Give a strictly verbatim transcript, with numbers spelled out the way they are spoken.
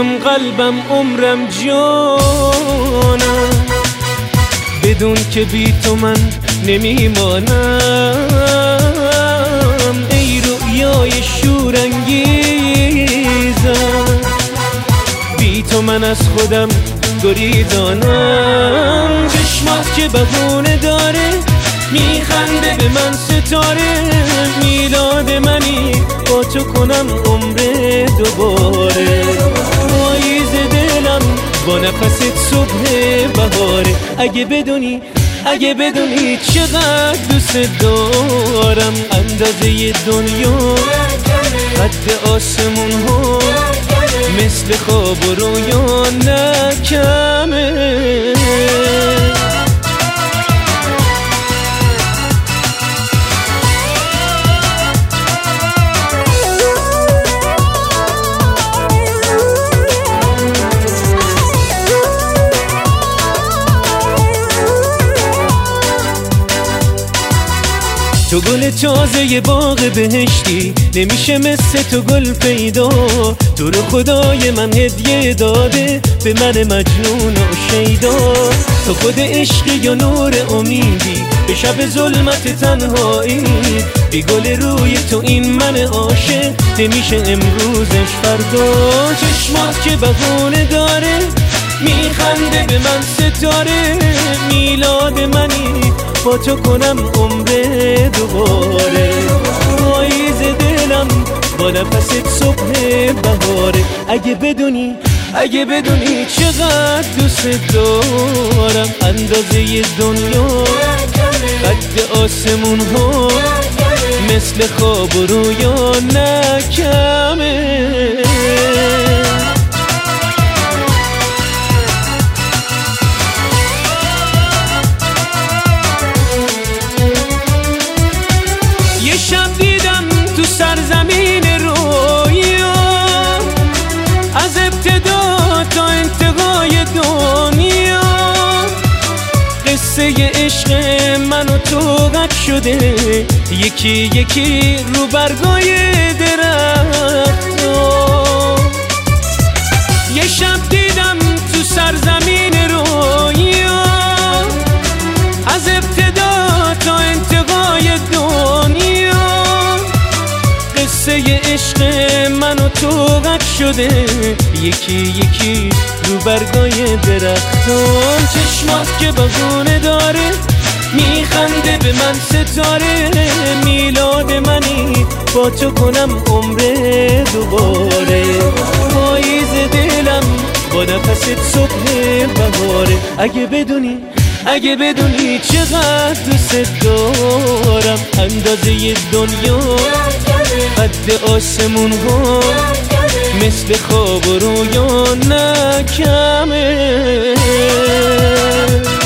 جونم قلبم عمرم جانم، بدون که بی تو من نمیمانم. ای رویای شورانگیزم، بی تو من از خودم گریزانم. چشمات که بهونه داره میخنده به من ستاره، میلاد منی با تو کنم عمر دوباره. پاییز دلم با نفست صبح بهاره. اگه بدونی اگه بدونی چقدر دوست دارم، اندازه دنیا قد آسمون ها مثل خواب و رویا نکمه. تو گل تازه باغ بهشتی، نمیشه مثل تو گل پیدا. تو رو خدای من هدیه داده به من مجنون و شیدا. تو خود عشقی یا نور امیدی به شب ظلمت تنهایی. بی گل روی تو این من عاشق نمیشه امروزش فردا. چشمات که بهونه داره میخنده به من ستاره، میلاد منی با تو کنم عمر دوباره. پاییز دلم با نفست صبح بهاره. اگه بدونی اگه بدونی چقدر دوست دارم، اندازه دنیا قد آسمون ها مثل خواب و رویا نکمه. شب دیدم تو سرزمین رویا، از ابتدا تا انتهای دنیا. قصه عشق من و تو قد شده یکی یکی رو برگای درخت‌ها. یه شب دیدم تو سرزمین رویا، از ابتدا تا انتهای دنیا. قصه عشق من و تو قد شده یکی یکی رو برگای درختان. چشمات که بهونه داره میخنده به من ستاره، میلاد منی با تو کنم عمر دوباره. پاییز دلم با نفست صبح بهاره. اگه بدونی اگه بدونی چقدر دوست دارم، اندازه دنیا قد آسمون ها مثل خواب و رویا نکمه.